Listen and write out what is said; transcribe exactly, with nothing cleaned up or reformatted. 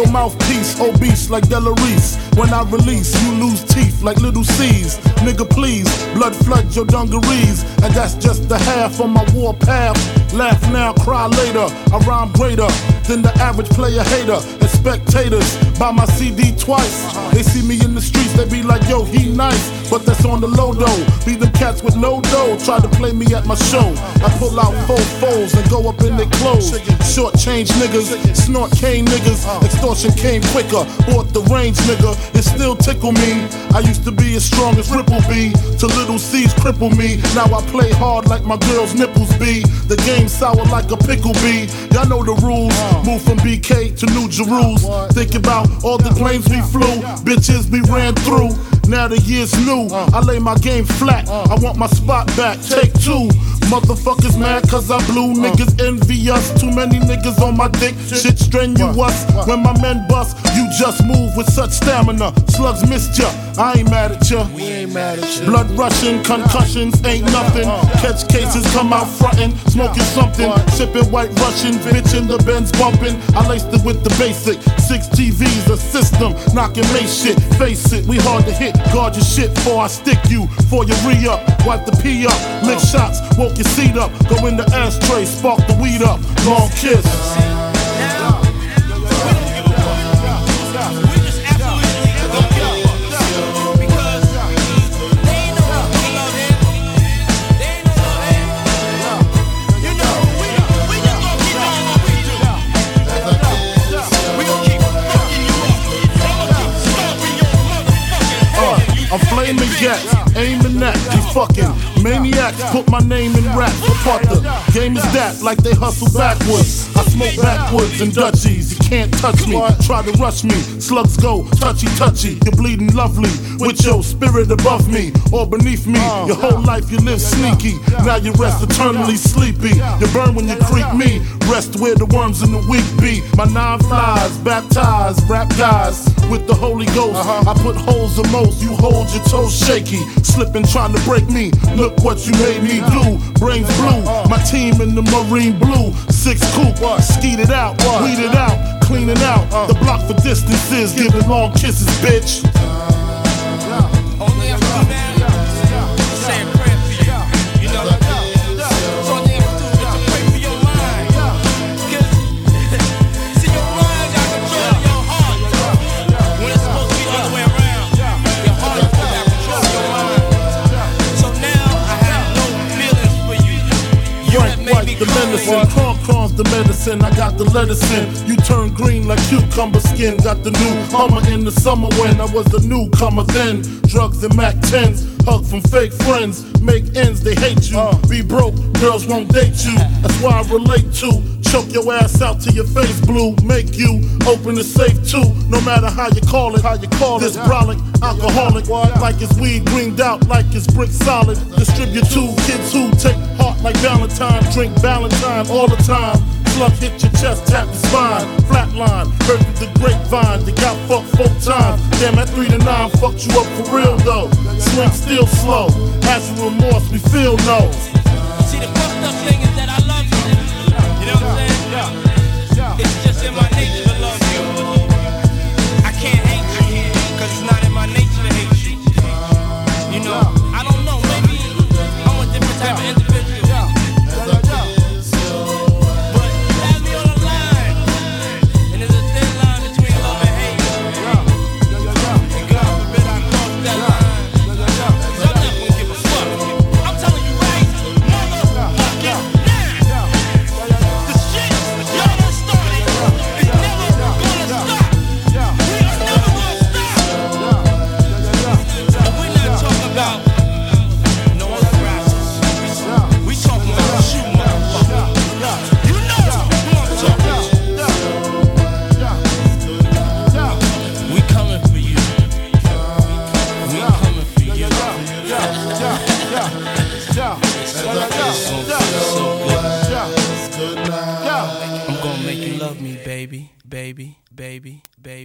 your mouthpiece, obese like Delarice. When I release, you lose teeth like little C's. Nigga, please, blood flood your dungarees. And that's just the half of my war path. Laugh now, cry later. I rhyme greater than the average player hater. And spectators buy my C D twice. They see me in the streets, they be like, yo, he nice. But that's on the low though. Be them cats with no dough, try to play me at my show. I pull out four foes and go up in their clothes. Short change niggas, snort cane niggas. Extortion came quicker, bought the range nigga. It still tickle me. I used to be as strong as Ripple B, till little C's cripple me. Now I play hard like my girl's nipples be. The game sour like a pickle bee. Y'all know the rules. Move from B K to New Jerusalem. Think about all the planes we flew, bitches we ran through. Now the year's new, I lay my game flat. I want my spot back, take two. Motherfuckers mad cause I blew, niggas envy us. Too many niggas on my dick, shit strenuous. When my men bust, you just move with such stamina. Slugs missed ya, I ain't mad at ya. We ain't mad at you. Blood rushing, concussions ain't nothing. Catch cases, come out frontin', smoking something. Sipping white Russian, bitch in the Benz bumping. I laced it with the basic, six T Vs, a system, knocking mace shit. Face it, we hard to hit, guard your shit before I stick you. For you re-up, wipe the pee up, lick shots, woke your seat up. Go in the ashtray, spark the weed up, long kiss. I'm flaming gas, aiming at these fucking maniacs. Put my name in rap, apart the game is that, like they hustle backwards. I smoke backwards in Dutchies, you can't touch me. Try to rush me, slugs go touchy touchy. You're bleeding lovely, with your spirit above me or beneath me. Your whole life you live sneaky, now you rest eternally sleepy. You burn when you creep me, rest where the worms in the weak be. My nine flies, baptized, rap guys with the Holy Ghost. I put holes in most, you hold your toes shaky, slipping trying to break me. Look what you made me do, brains blue. My team in the marine blue, six coupe, skeet it out, weed it out, clean it out. The block for distances, giving long kisses, bitch. The medicine, corn corn's the medicine. I got the lettuce in. You turn green like cucumber skin. Got the new Hummer in the summer when I was the newcomer then. Drugs and Mac tens, hug from fake friends. Make ends, they hate you. Be broke, girls won't date you. That's why I relate to. Choke your ass out till your face blue. Make you open the safe too. No matter how you call it, how you call it. This brolic, alcoholic, like it's weed greened out, like it's brick solid. Distribute to kids who take heart like Valentine. Drink Valentine all the time. Slug hit your chest, tap the spine. Flatline, heard through the grapevine. They got fucked four times. Damn, at three to nine fucked you up for real though. Swing still slow. Has a remorse, we feel no. See, the fucked up thing is that I love you. You know what I'm saying? It's just in my nature to love you. I can't hate you, cause it's not in my nature to hate you. You know, I don't know, maybe I'm a different type of individual. But you have me on a line, and there's a thin line between love and hate. And God forbid I cross that line, cause I'm not gonna give a fuck. I'm telling you right, motherfucking now. The shit y'all done started is never gonna stop. We are never gonna stop. And we're not talking about no other rappers. We talking about you, motherfucker. You know who I'm talking to. We coming for you. We coming for you. I'm gonna make you love me, baby, baby, baby.